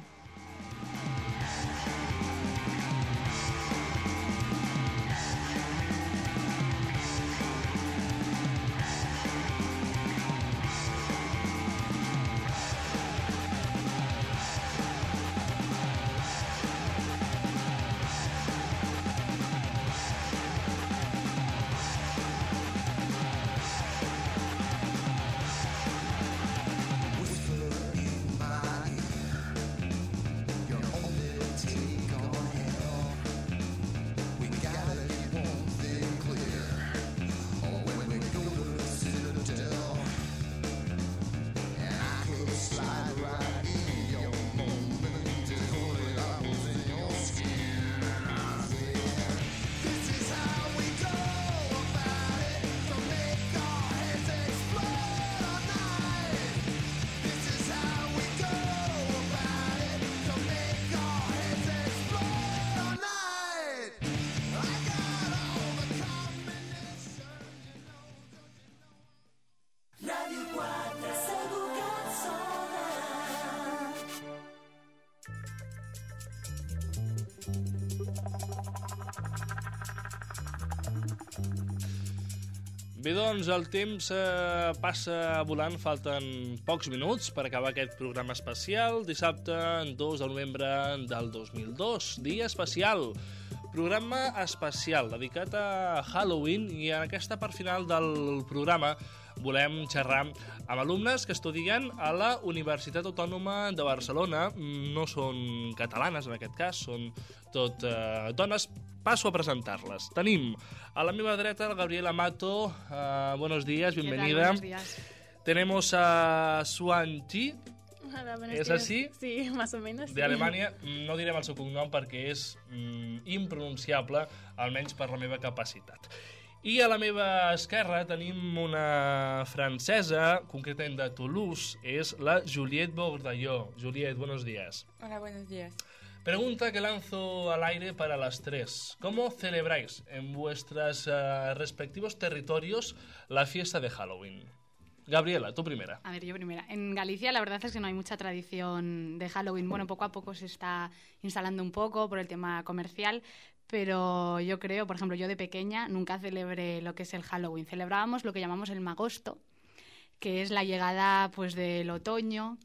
Bé, doncs, el temps passa volant, falten pocs minuts per acabar aquest programa especial. Dissabte, 2 de novembre del 2002, dia especial. Programa especial dedicat a Halloween, i en aquesta part final del programa volem xerrar amb alumnes que estudien a la Universitat Autònoma de Barcelona. No són catalanes, en aquest cas, són tot dones. Paso a presentar-les. Tenim a la meva dreta el Gabriel Amato. Buenos días, bienvenida. Buenos días. Tenemos a Suanti. Hola, buenos ¿Es días. así? Sí, más o menos. De Alemanya. No direm el seu cognom perquè és impronunciable, almenys per la meva capacitat. I a la meva esquerra tenim una francesa, concretament de Toulouse, és la Juliette Bourdalló. Juliette, buenos días. Hola, buenos días. Pregunta que lanzo al aire para las tres. ¿Cómo celebráis en vuestros respectivos territorios la fiesta de Halloween? Gabriela, tú primera. A ver, yo primera. En Galicia la verdad es que no hay mucha tradición de Halloween. Bueno, poco a poco se está instalando un poco por el tema comercial, pero yo creo, por ejemplo, yo de pequeña nunca celebré lo que es el Halloween. Celebrábamos lo que llamamos el magosto, que es la llegada pues del otoño,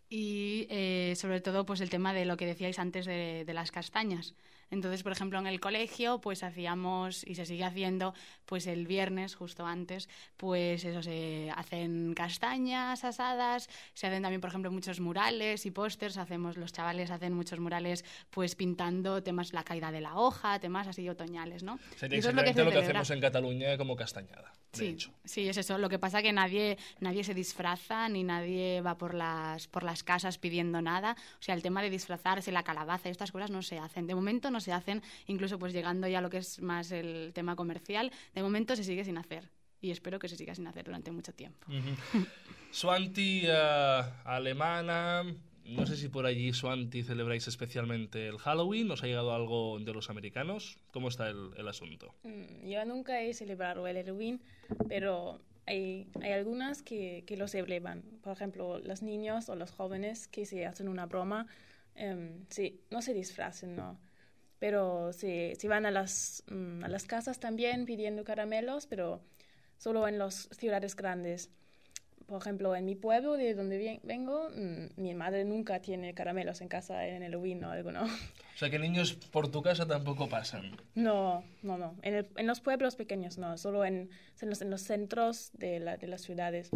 y sobre todo pues el tema de lo que decíais antes de las castañas. Entonces, por ejemplo, en el colegio pues hacíamos, y se sigue haciendo, pues el viernes, justo antes, pues eso, se hacen castañas asadas, se hacen también, por ejemplo, muchos murales y pósters. Los chavales hacen muchos murales pues pintando temas, la caída de la hoja, temas así otoñales, ¿no? Sería eso exactamente es lo que hacemos en Cataluña como castañada, de hecho. Sí, es eso. Lo que pasa que nadie se disfraza, ni nadie va por las casas pidiendo nada. O sea, el tema de disfrazarse, la calabaza y estas cosas no se hacen. De momento no se hacen, incluso pues llegando ya a lo que es más el tema comercial, de momento se sigue sin hacer. Y espero que se siga sin hacer durante mucho tiempo. Suanti, alemana. No sé si por allí, Suanti, celebráis especialmente el Halloween. ¿Os ha llegado algo de los americanos? ¿Cómo está el asunto? Yo nunca he celebrado el Halloween, pero hay algunas que lo celebran. Por ejemplo, los niños o los jóvenes que se hacen una broma, sí, no se disfrazan, ¿no? Pero se van a las casas también pidiendo caramelos, pero solo en las ciudades grandes. Por ejemplo, en mi pueblo, de donde vengo, mi madre nunca tiene caramelos en casa en Halloween o algo, ¿no? O sea, que niños por tu casa tampoco pasan. No. En los pueblos pequeños no, solo en los centros de las ciudades.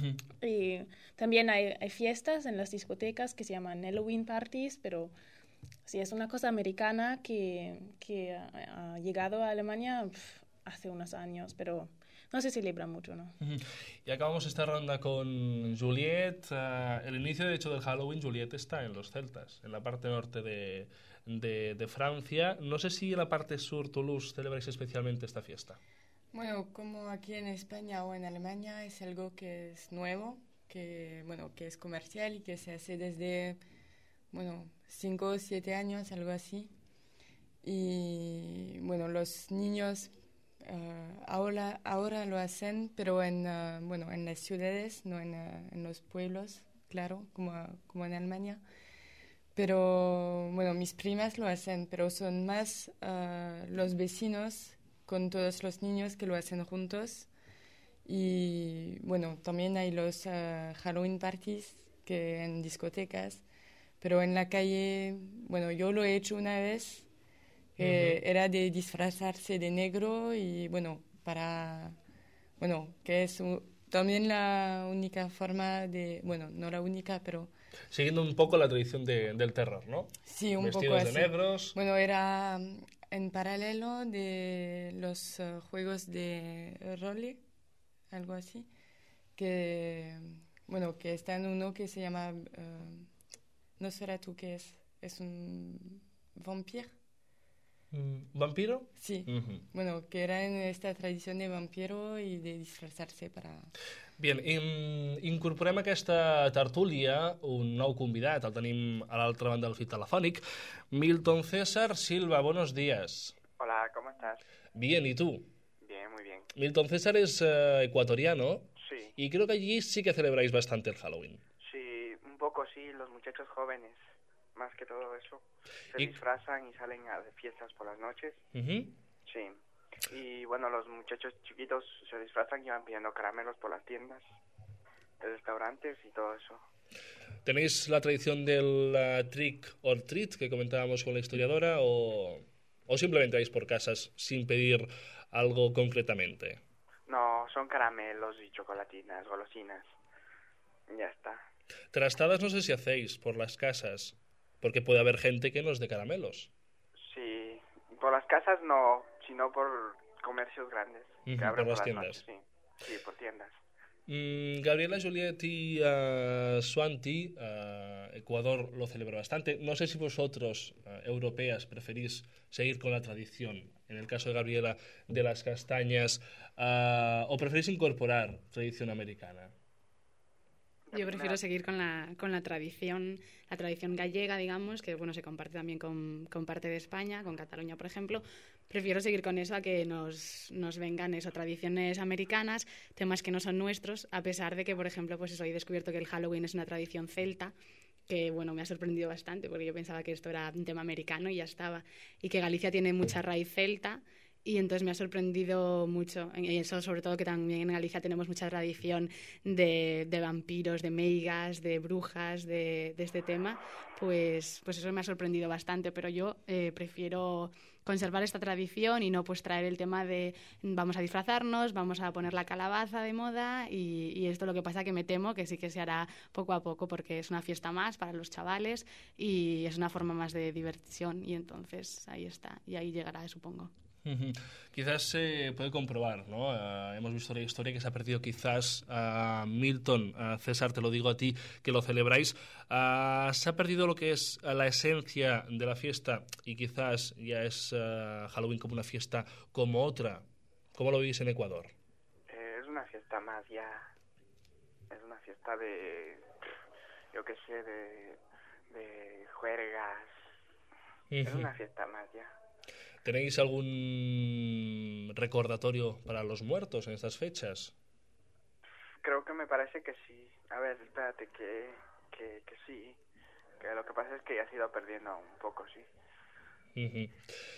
Y también hay fiestas en las discotecas que se llaman Halloween parties, pero sí, es una cosa americana que ha llegado a Alemania hace unos años, pero no se celebra mucho, ¿no? Y acabamos esta ronda con Juliette. El inicio, de hecho, del Halloween, Juliette, está en los celtas, en la parte norte de Francia. No sé si en la parte sur, Toulouse, celebráis especialmente esta fiesta. Bueno, como aquí en España o en Alemania, es algo que es nuevo, que es comercial y que se hace desde 5 o 7 años, algo así. Y bueno, los niños ahora lo hacen, pero en las ciudades, no en los pueblos, claro, como en Alemania. Pero bueno, mis primas lo hacen, pero son más los vecinos con todos los niños que lo hacen juntos. Y bueno, también hay los Halloween parties que en discotecas, pero en la calle, bueno, yo lo he hecho una vez. Era de disfrazarse de negro y que es también la única forma no la única, pero... Siguiendo un poco la tradición del terror, ¿no? Sí, un Vestidos poco así. de negros. Bueno, era en paralelo de los juegos de rol, algo así, que está en uno que se llama Nosferatu, que es un vampiro. ¿Vampiro? Sí, que era en esta tradición de vampiro y de disfrazarse para... Bien, incorporem a aquesta tertúlia un nou convidat, el tenim a l'altra banda del fil telefònic, Milton César Silva, buenos días. Hola, ¿cómo estás? Bien, ¿y tú? Bien, muy bien. Milton César es ecuatoriano. Sí. Y creo que allí sí que celebráis bastante el Halloween. Sí, un poco sí, los muchachos jóvenes, más que todo eso. Se disfrazan y salen a fiestas por las noches. Sí. Y bueno, los muchachos chiquitos se disfrazan y van pidiendo caramelos por las tiendas, de restaurantes y todo eso. ¿Tenéis la tradición del trick or treat que comentábamos con la historiadora o simplemente vais por casas sin pedir algo concretamente? No, son caramelos y chocolatinas, golosinas. Ya está. Trastadas no sé si hacéis por las casas, porque puede haber gente que no es de caramelos. Sí, por las casas no, sino por comercios grandes. Que abren por las tiendas. Noches, sí, por tiendas. Gabriela, Juliet y Swanti, Ecuador lo celebra bastante. No sé si vosotros, europeas, preferís seguir con la tradición, en el caso de Gabriela, de las castañas, o preferís incorporar tradición americana. Yo prefiero seguir con la tradición gallega, digamos, que bueno, se comparte también con parte de España, con Cataluña, por ejemplo. Prefiero seguir con eso a que nos vengan tradiciones americanas, temas que no son nuestros, a pesar de que, por ejemplo, pues eso, he descubierto que el Halloween es una tradición celta, que bueno, me ha sorprendido bastante, porque yo pensaba que esto era un tema americano y ya estaba. Y que Galicia tiene mucha raíz celta. Y entonces me ha sorprendido mucho, y eso sobre todo que también en Galicia tenemos mucha tradición de vampiros, de meigas, de brujas, de este tema, pues eso me ha sorprendido bastante, pero yo prefiero conservar esta tradición y no pues traer el tema de vamos a disfrazarnos, vamos a poner la calabaza de moda y esto lo que pasa que me temo que sí que se hará poco a poco porque es una fiesta más para los chavales y es una forma más de diversión y entonces ahí está, y ahí llegará, supongo. Quizás se puede comprobar, ¿no? Hemos visto la historia que se ha perdido quizás Milton, César, te lo digo a ti, que lo celebráis. Se ha perdido lo que es la esencia de la fiesta y quizás ya es Halloween como una fiesta como otra. ¿Cómo lo veis en Ecuador? Es una fiesta más ya. Es una fiesta de, yo qué sé, de juergas. Es una fiesta más ya. ¿Tenéis algún recordatorio para los muertos en estas fechas? Creo que me parece que sí. A ver, espérate, que sí. Que lo que pasa es que ya se ha ido perdiendo un poco, sí.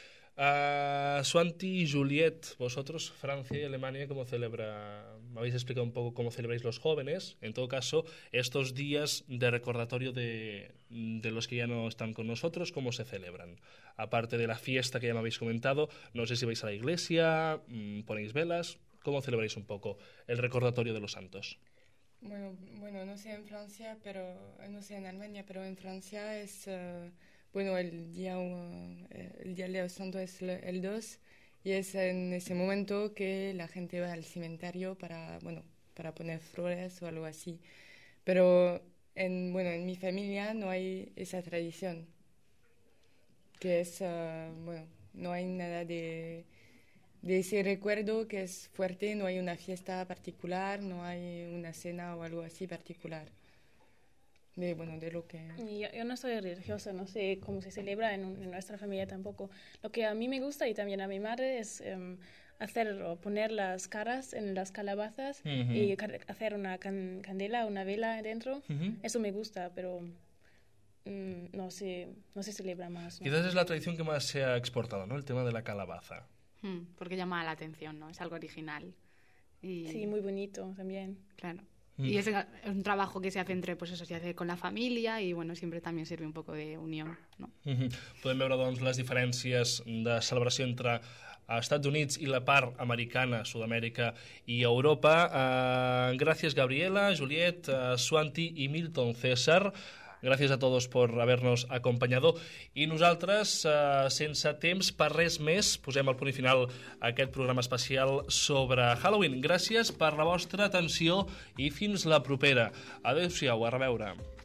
Swanti y Juliet, vosotros, Francia y Alemania, ¿cómo celebra? Me habéis explicado un poco cómo celebráis los jóvenes. En todo caso, estos días de recordatorio de los que ya no están con nosotros, ¿cómo se celebran? Aparte de la fiesta que ya me habéis comentado, no sé si vais a la iglesia, ponéis velas. ¿Cómo celebráis un poco el recordatorio de los santos? Bueno, no sé en Francia, pero no sé en Alemania, pero en Francia es... Bueno, el día de los santos es el 2 y es en ese momento que la gente va al cementerio para poner flores o algo así. Pero en mi familia no hay esa tradición, que es, no hay nada de ese recuerdo que es fuerte, no hay una fiesta particular, no hay una cena o algo así particular. De lo que... Yo no soy religiosa, no sé cómo se celebra en nuestra familia tampoco. Lo que a mí me gusta y también a mi madre es poner las caras en las calabazas y hacer una candela, una vela dentro. Eso me gusta, pero no se celebra más, ¿no? Quizás es la tradición que más se ha exportado, ¿no? El tema de la calabaza. Porque llama la atención, ¿no? Es algo original. Sí, muy bonito también. Claro. Y es un trabajo que se hace se hace con la família i siempre també sirve un poc d'unió, no? Podem veure doncs les diferències de celebració entre Estats Units i la part americana, Sud-amèrica i Europa. Gracias Gabriela, Juliet, Swanti i Milton César. Gràcies a todos por habernos acompañado i nosaltres, sense temps per res més, posem el punt final a aquest programa especial sobre Halloween. Gràcies per la vostra atenció i fins la propera. Adéu-siau, a reveure.